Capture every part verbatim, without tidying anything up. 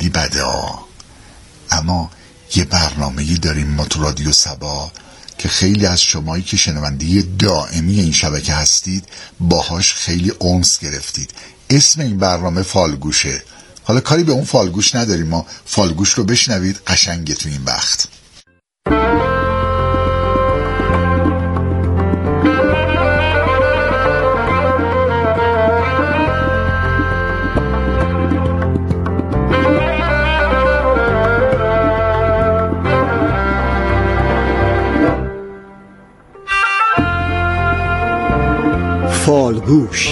خیلی بده ها. اما یه برنامه‌ای داریم ما تو رادیو صبا که خیلی از شمایی که شنونده دائمی این شبکه هستید باهاش خیلی انس گرفتید. اسم این برنامه فالگوشه. حالا کاری به اون فالگوش نداریم، ما فالگوش رو بشنوید، قشنگه تو این وقت. فالگوش.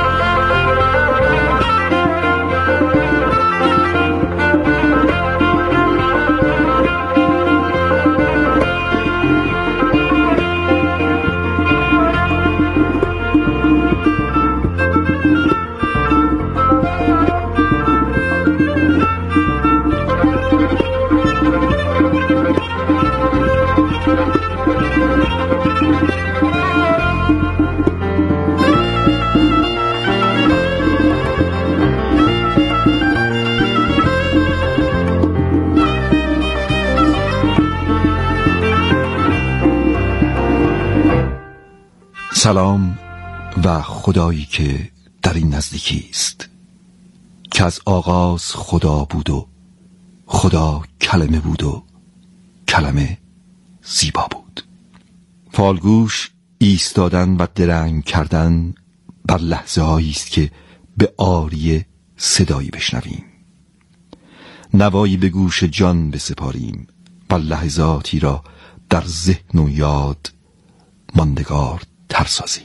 سلام و خدایی که در این نزدیکی است، که از آغاز خدا بود و خدا کلمه بود و کلمه زیبا بود. فالگوش ایستادن و درنگ کردن بر لحظه هایی است که به آریه صدایی بشنویم، نوایی به گوش جان بسپاریم و لحظاتی را در ذهن و یاد ماندگار ترسازی.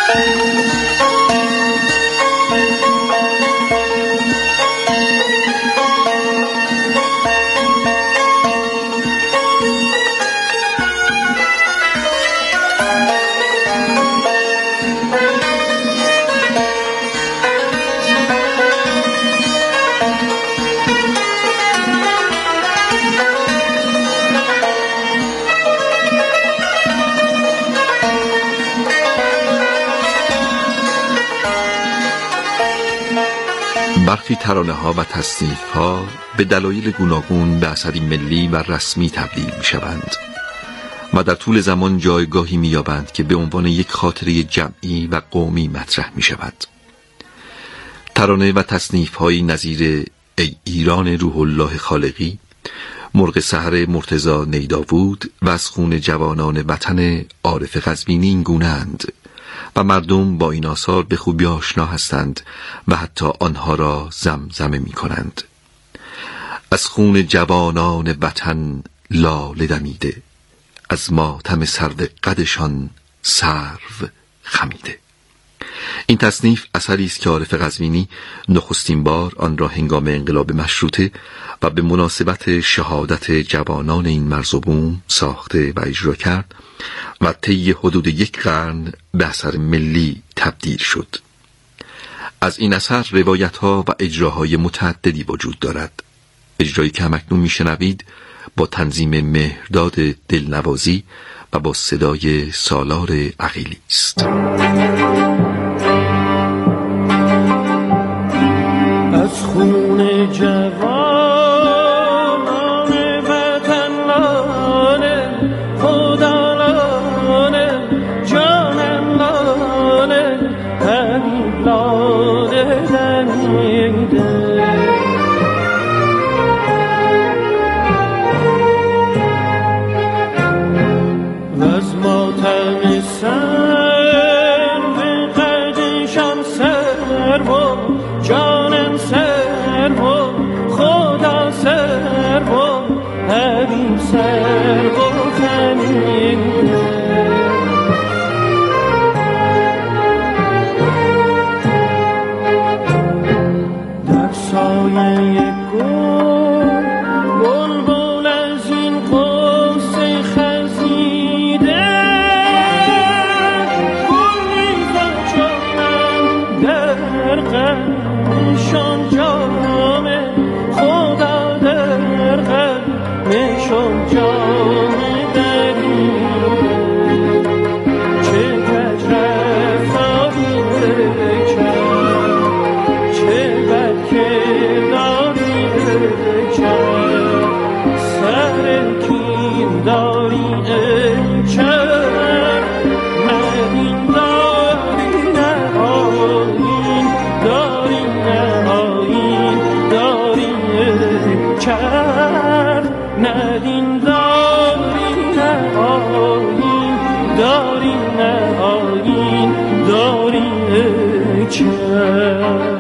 برخی ترانه ها و تصنیف ها به دلایل گوناگون به اثری ملی و رسمی تبدیل می شوند و در طول زمان جایگاهی می یابند که به عنوان یک خاطره جمعی و قومی مطرح می شود. ترانه و تصنیف هایی نظیر ای ایران روح الله خالقی، مرغ سحر مرتضی نیداوود و از خون جوانان وطن عارف قزوینی این گونه‌اند و مردم با این آثار به خوبی آشنا هستند و حتی آنها را زمزمه می کنند. از خون جوانان وطن لاله دمیده، از ماتم سرو قدشان سرو خمیده. این تصنیف اثری است که عارف قزوینی نخستین بار آن را هنگام انقلاب مشروطه و به مناسبت شهادت جوانان این مرزبون ساخته و اجرا کرد و طی حدود یک قرن به اثر ملی تبدیل شد. از این اثر روایت‌ها و اجراهای متعددی وجود دارد. اجرایی که همکنون میشنوید با تنظیم مهرداد دلنوازی و با صدای سالار عقیلی است. از خون جوانان وطن لاله خدا لاله جانم لاله همین لاله دمیده و از ماتم سر به قدشان سر و جانم سر و خدا سر و همین سر و همین در سایه گل بلبل از این قوس خزیده گل میزن چونم در قلبشان جامه خدا در قلبشان جامه دریده چه کج رفتاری بکن چه بد کرداری بکن داری نه آیین داری چه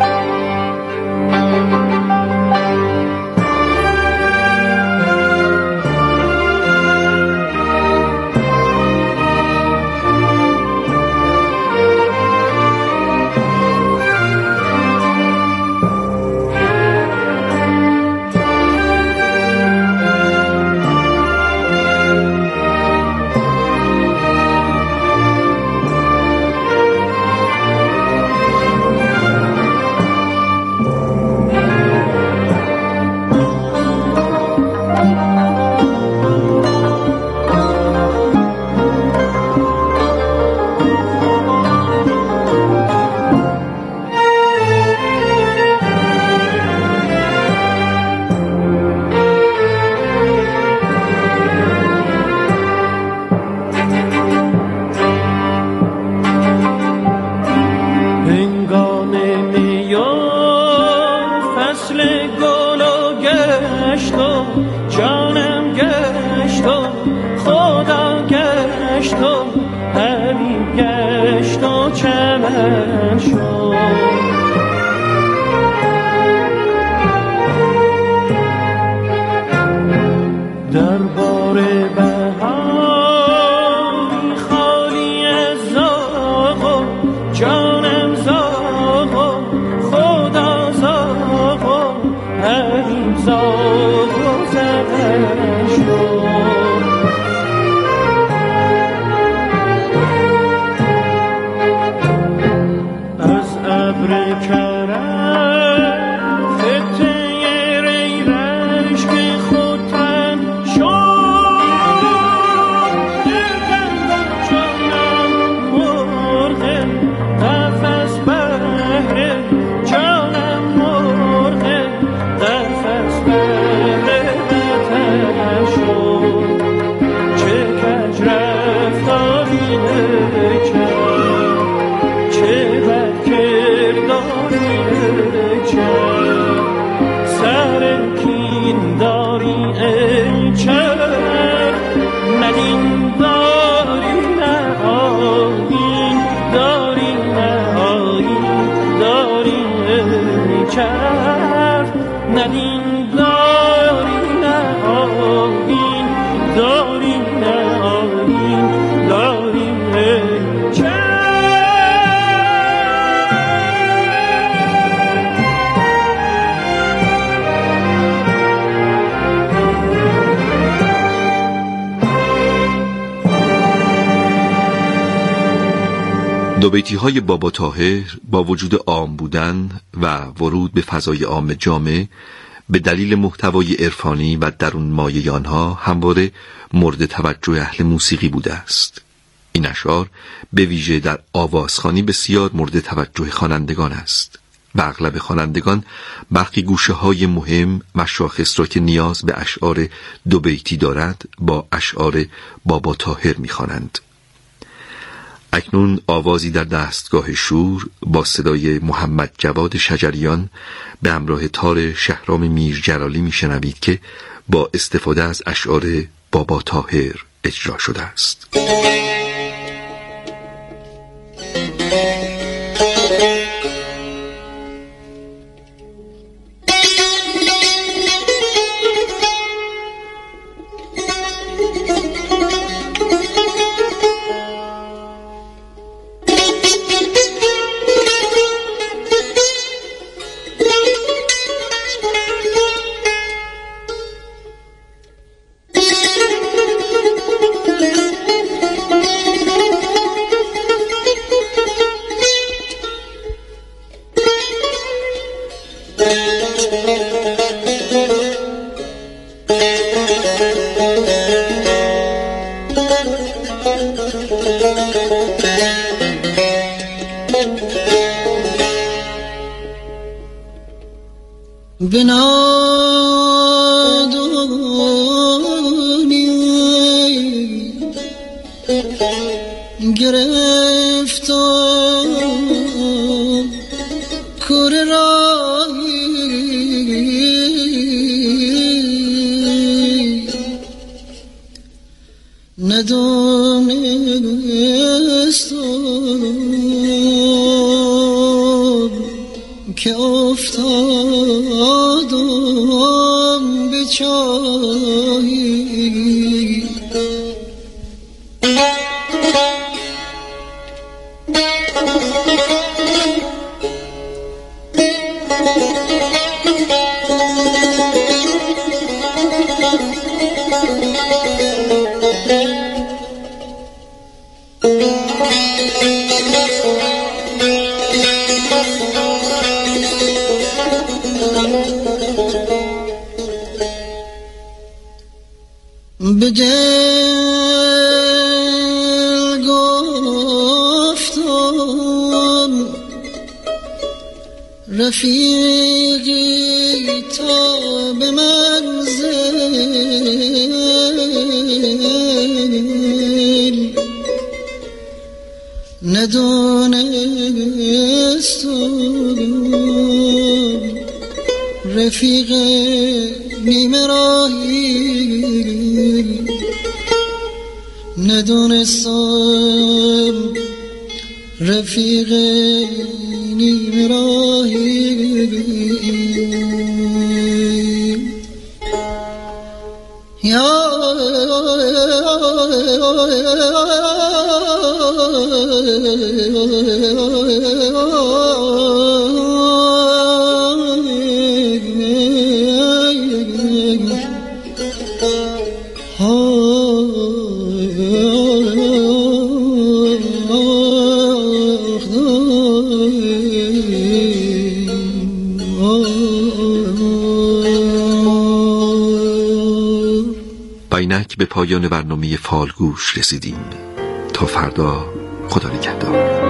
دو بیتی های بابا طاهر با وجود عام بودن و ورود به فضای عام جامع به دلیل محتوای عرفانی و درون مایه آنها همواره مورد توجه اهل موسیقی بوده است. این اشعار به ویژه در آوازخوانی بسیار مورد توجه خوانندگان است و اغلب خوانندگان برخی گوشه های مهم و شاخص را که نیاز به اشعار دو بیتی دارد با اشعار بابا طاهر می‌خوانند. اکنون آوازی در دستگاه شور با صدای محمد جواد شجریان به همراه تار شهرام میرجلالی میشنوید که با استفاده از اشعار بابا طاهر اجرا شده است. بنادونی گرفتم کره رایی ندانم دادم به چاهی به دل گفتم رفیقی تا به منزل ندانستم رفیق نیمه راهی ندانستم رفیق نیمه راهی یا اینک به پایان برنامه فالگوش رسیدیم. تا فردا، خدا نگهدار.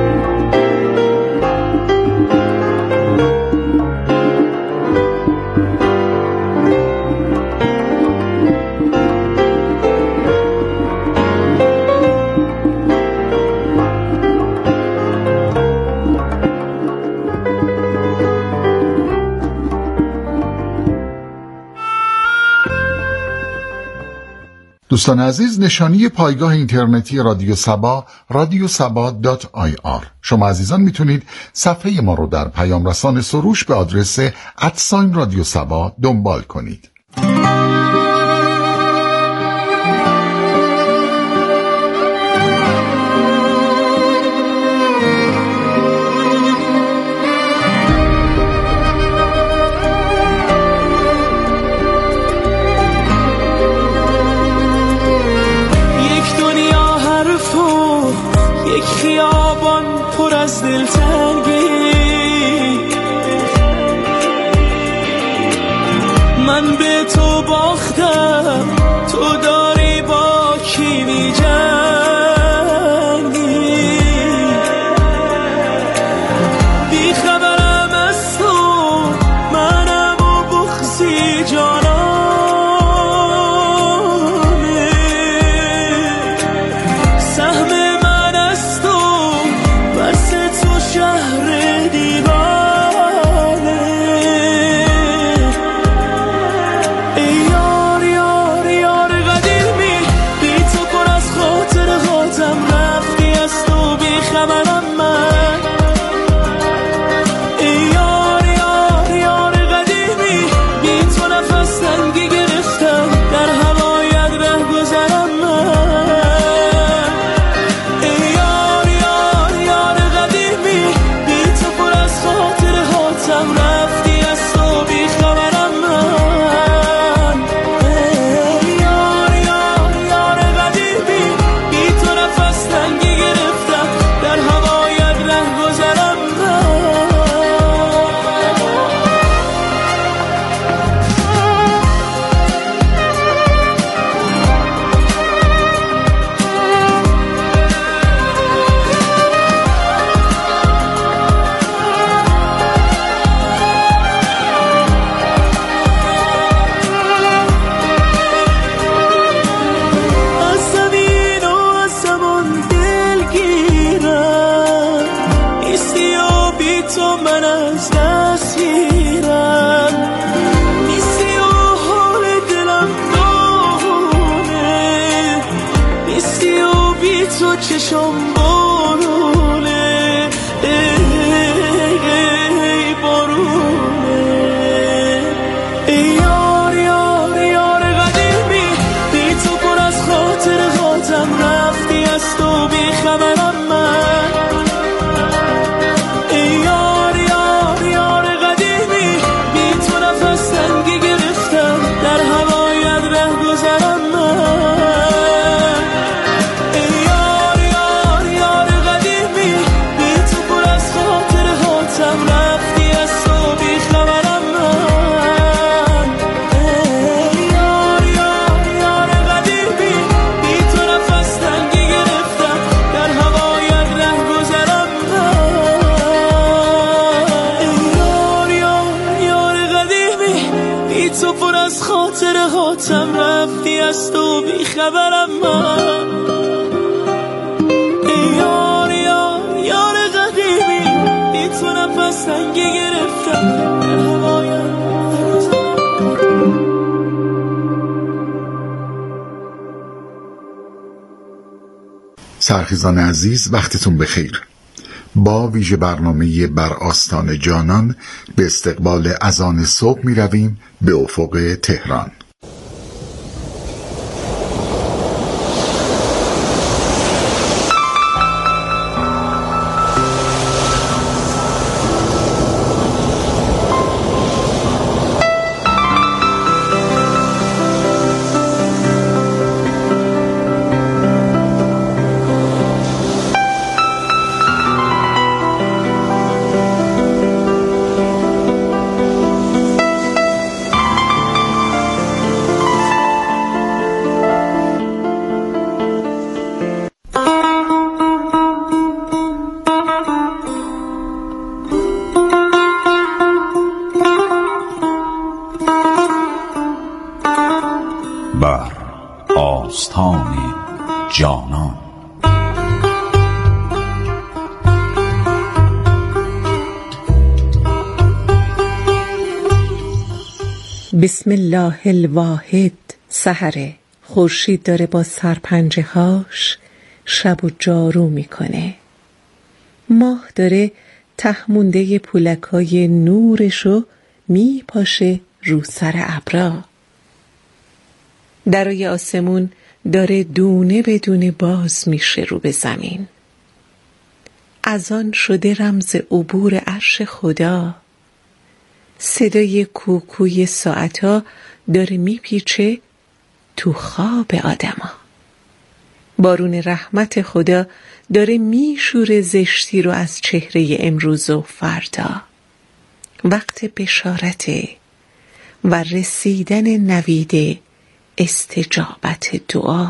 دوستان عزیز، نشانی پایگاه اینترنتی رادیو سبا رادیو سبا دات آی آر. شما عزیزان میتونید صفحه ما رو در پیام رسان سروش به آدرس ادساین رادیو سبا دنبال کنید. خیابان پر از دلتنگی، من به تو باختم، تو داری با کی می جنگی، بی خبرم از تو، منم و بغضی جانانه، سهم شهر دیوانه، ای یار یار یار قدیمی، بی تو پر از خاطر خاطم، رفتی از تو بی خبرم من، ای یار یار یار قدیمی، بی تو نفس تنگی گرفتم، در هوایت ره گذرم من، ای یار یار یار قدیمی، رفتی از تو بی خبرم من، یار یار یار قدیمی، بی تو نفس تنگی گرفتم، در هوایت ره گذرم تو من از دست میرم، نیستی و حال دلم داغونه، نیستی و بی تو چشم بارونه، ای ای بارونه. از خاطر هاتم رفتی از تو بیخبرم من. ای یار یار یار قدیمی بی تو نفس تنگی گرفتم در هوایم. سرخیزان عزیز، وقتتون بخیر. با ویژه برنامه بر آستان جانان به استقبال اذان صبح می رویم به افق تهران. بر آستان جانان. بسم الله الواحد. سحره، خورشید داره با سرپنجه هاش شب و جارو میکنه. ماه داره تهمونده پولکای نورشو میپاشه رو سر ابرا. درای آسمون داره دونه به دونه باز میشه رو به زمین. اذان شده رمز عبور عرش خدا. صدای کوکوی ساعتا داره میپیچه تو خواب آدما. بارون رحمت خدا داره میشوره زشتی رو از چهره امروز و فردا. وقت بشارته و رسیدن نوید استجابت دعا.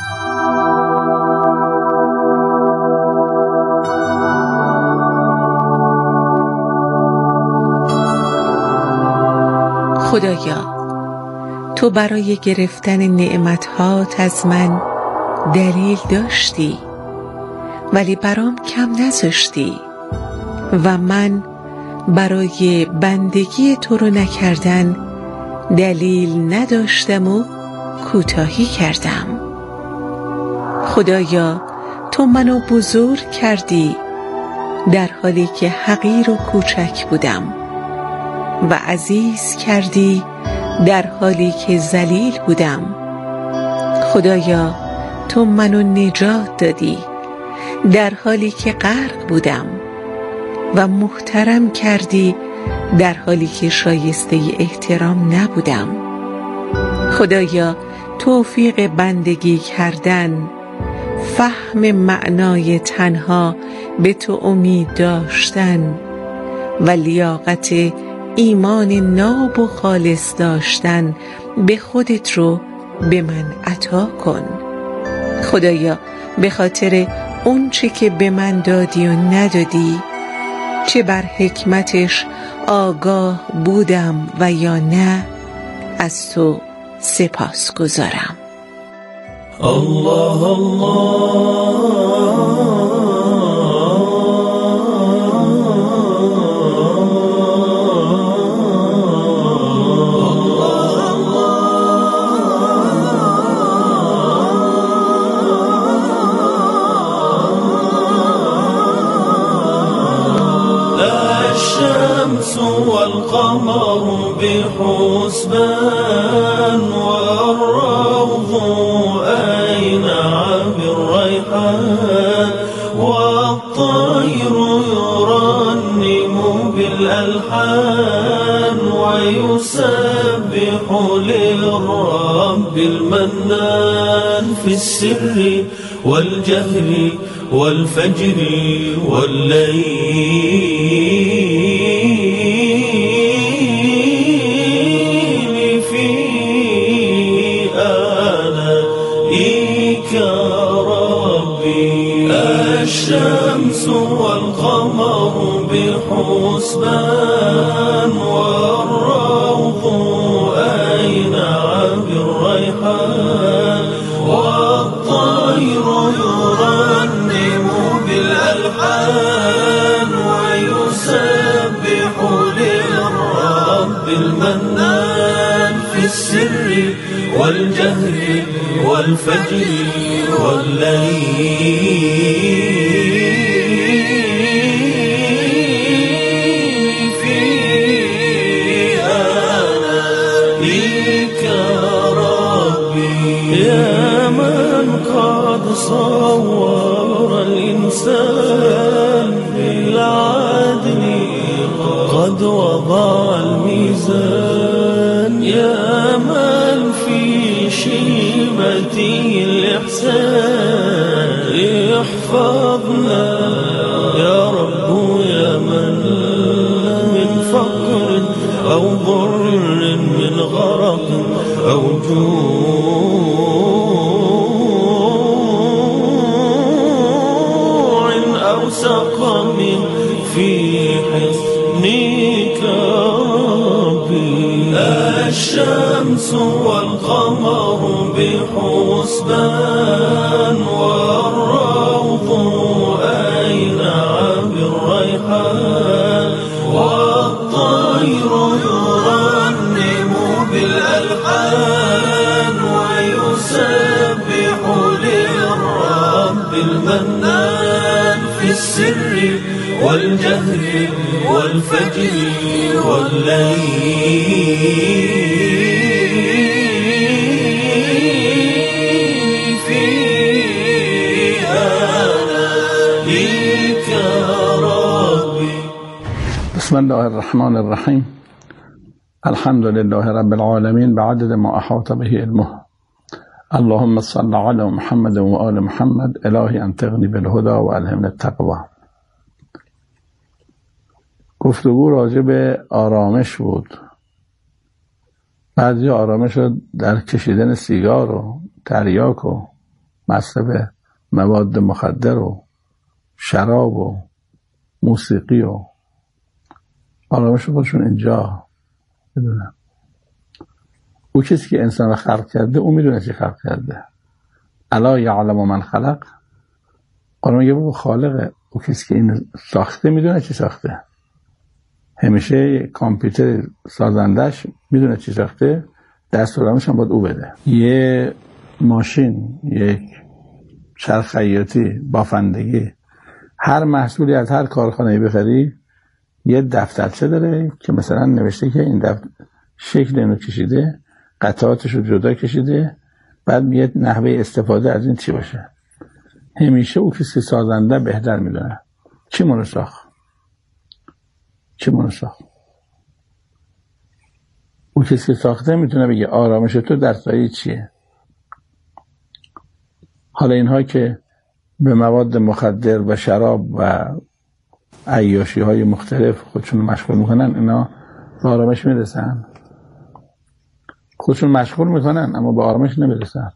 خدایا، تو برای گرفتن نعمتهات از من دلیل داشتی ولی برام کم نذاشتی و من برای بندگی تو رو نکردن دلیل نداشتم و کوتاهی کردم. خدایا، تو منو بزرگ کردی در حالی که حقیر و کوچک بودم و عزیز کردی در حالی که ذلیل بودم. خدایا، تو منو نجات دادی در حالی که غرق بودم و محترم کردی در حالی که شایسته احترام نبودم. خدایا، توفیق بندگی کردن، فهم معنای تنها به تو امید داشتن و لیاقت ایمان ناب و خالص داشتن به خودت رو به من عطا کن. خدایا، به خاطر اون چه که به من دادی و ندادی، چه بر حکمتش آگاه بودم و یا نه، از تو سپاس گذارم. الله الله والقمر بحسبان والروض أينع بالريحان والطير يرنم بالألحان ويسبح للرب المنان في السر والجهر والفجر والليل في آنائك ربي. الشمس والقمر بحسبان والروض أين رب المنان في السر والجهر والفجر والليل في آنائك ربي يا من قد صور الإنسان بالعدل قد وضع الميزان يا من في شيبته الإحسان احفظنا يا رب يا من من فقر أو ضر من غرق أو جوع أو سقم في حصنك ربي الشمس والقمر بحسبان والروض أينع بالريحان والطير يرنم بالألحان ويسبح للرب المنان في السر والجهر والفجر والليل في آنائك ربي. بسم الله الرحمن الرحیم. الحمد لله رب العالمین بعدد ما احاط به علمه. اللهم صل علی محمد و آل محمد. الهی انطقنی بالهدى و الهمنی التقوی. گفتگو راجع به آرامش بود. بعضی آرامش رو در کشیدن سیگار و تریاک و مصرف مواد مخدر و شراب و موسیقی و آرامش خودشون اینجا بدونم. او کسی که انسان رو خلق کرده او میدونه چی خلق کرده. الا یعلم من خلق. قرآن میگه او خالقه. او کسی که این ساخته میدونه چی ساخته. همیشه کامپیوتر سازندش میدونه چی ساخته، دستورالعملش هم باید او بده. یه ماشین، یک چرخ خیاطی، بافندگی، هر محصولی از هر کارخانه‌ای بخری یه دفترچه داره که مثلا نوشته که این دفتر شکل اینو کشیده، قطعاتش رو جدا کشیده، بعد میاد نحوه استفاده از این چی باشه. همیشه او کسی سازنده بهتر میدونه چی منو ساخت، چی منو ساخت. او کسی ساخته میتونه بگه آرامش تو در سایه چیه. حالا اینها که به مواد مخدر و شراب و عیاشی های مختلف خودشون مشغول میکنن، اینا به آرامش میرسن. خودشون مشغول میکنن اما به آرامش نمیرسن.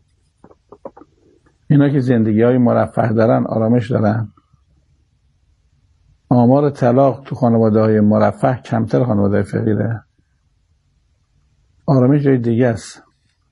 اینا که زندگی های مرفه دارن آرامش دارن. آمار طلاق تو خانواده های مرفه کمتر خانواده های فقیره. آرامش جای دیگه است.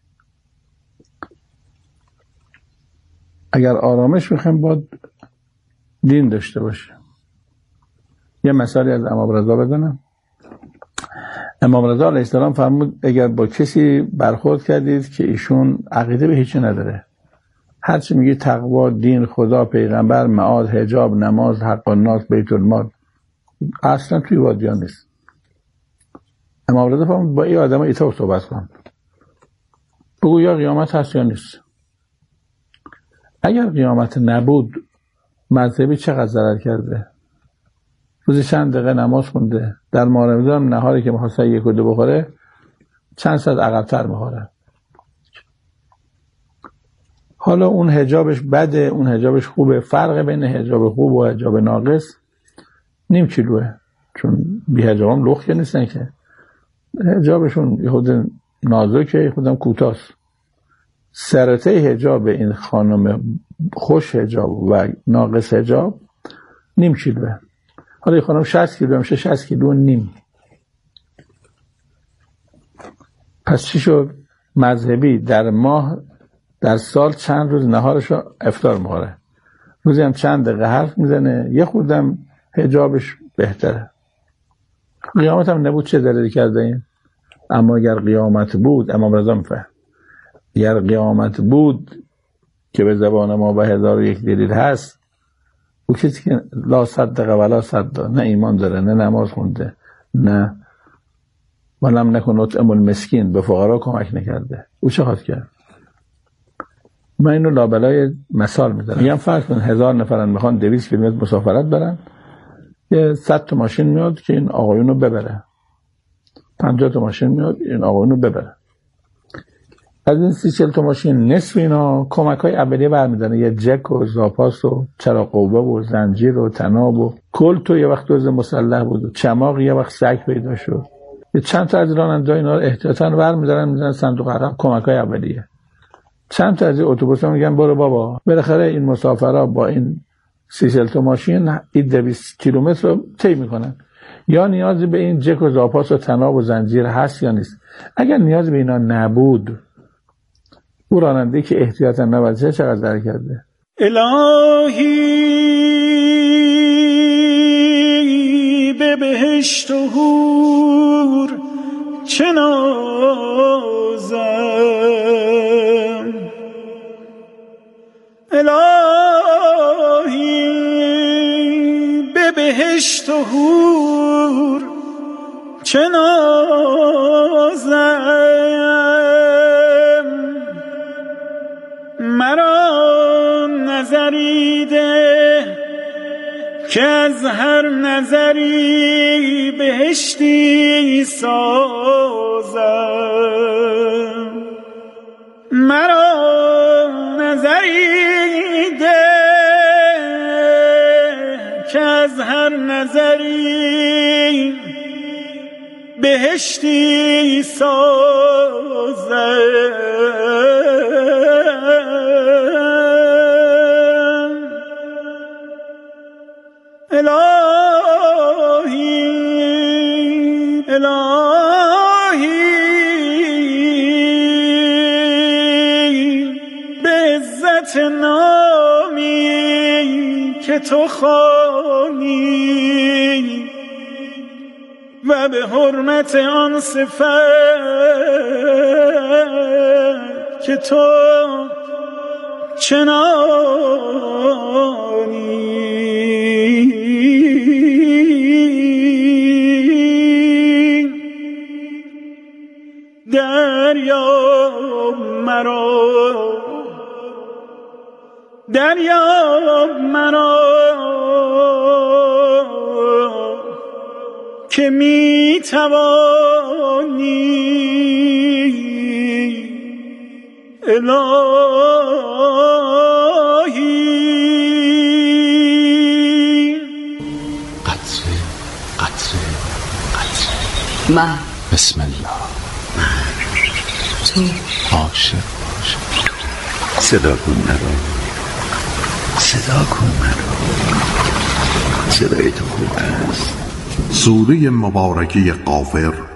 اگر آرامش میخوایم باید دین داشته باشه. یه مثالی از امام رضا بزنم. امام رضا علیه السلام فرمود اگر با کسی برخورد کردید که ایشون عقیده به هیچی نداره، هرچی میگه تقوا، دین، خدا، پیغمبر، معاد، حجاب، نماز، حق الناس، بیت المال، اصلا توی وادیان نیست. امام رضا فرمود با این آدم ایتا صحبت کن، بگو یا قیامت هست یا نیست. اگر قیامت نبود مذهبی چقدر ضرر کرده؟ روزی چند دقیقه نماز خونده، در ماه رمضان نهاری که می‌خواد یک و دو بخوره چند ساعت عقب‌تر می‌خوره. حالا اون حجابش بده، اون حجابش خوبه. فرق بین حجاب خوب و حجاب ناقص نیم کیلوه، چون بی حجابم لخت که نیستن که. حجابشون یه خود نازکه، یه خودم کوتاست. سرته حجاب این خانم خوش حجاب و ناقص حجاب نیم کیلوه. حالا این خانم شصت کیلو میشه، شصت کیلو نیم. پس چی شد؟ مذهبی در ماه در سال چند روز نهارشو افطار می‌خوره، روزی هم چند دقیقه حرف میزنه، یه خودم حجابش بهتره. قیامت هم نبود چه دلیلی کرده این؟ اما اگر قیامت بود، امام رضا میفهم، اگر قیامت بود که به زبان ما به هزار و یک دلیل هست، او کسی که لا صدق ولا صدق، نه ایمان داره، نه نماز خونده، نه ولم نکن اطعم المسکین، به فقرا کمک نکرده، او چه خواهد کرد؟ من اینو لابلای مثال میزنم. میگم فرض کن هزار نفرن میخوان دویست کیلومتر مسافرت برن، یه صد تا ماشین میاد که این آقایونو ببره، پنجاه تا ماشین میاد این آقایونو ببره. از این سی چل تا ماشین نصف اینا کمک های اولیه برمیدارن، یه جک و زاپاس و چراغ قوه و زنجیر و تناب و کلت و یه وقت دوز مسلح بود و چماق یه وقت سگ پیدا شد. یه چند تا از راننده اینا رو احتیاطاً برمیدارن میذارن صندوق عقب، کمک های اولیه. چند تا از اتوبوسا میگن برو بابا، بالاخره این مسافرها با این سی چل تا ماشین این دویست کیلومتر رو طی میکنن. یا نیازی به این جک و زاپاس و تناب و زنجیر هست یا نیست؟ اگر نیازی به اینا نبود، او راننده که احتیاطاً نبرده چقدر ضرر کرده؟ الهی به بهشت و حور چه نازم، الهی به بهشت و حور چه نازم، مرا نظری ده که از هر نظری بهشتی سازم، مرا نظری ده که از هر نظری بهشتی سازم. الهی الهی به عزت نامی که تو خوانی و به حرمت آن صفت که تو چنانی، دریاب مرا، دریاب مرا که می توانی، الهی. قطره قطره قطره من بسم الله، تو عاشق عاشق. صدا کن مرا، صدا کن مرا، صدای تو خوب است. سوره مبارکه غافر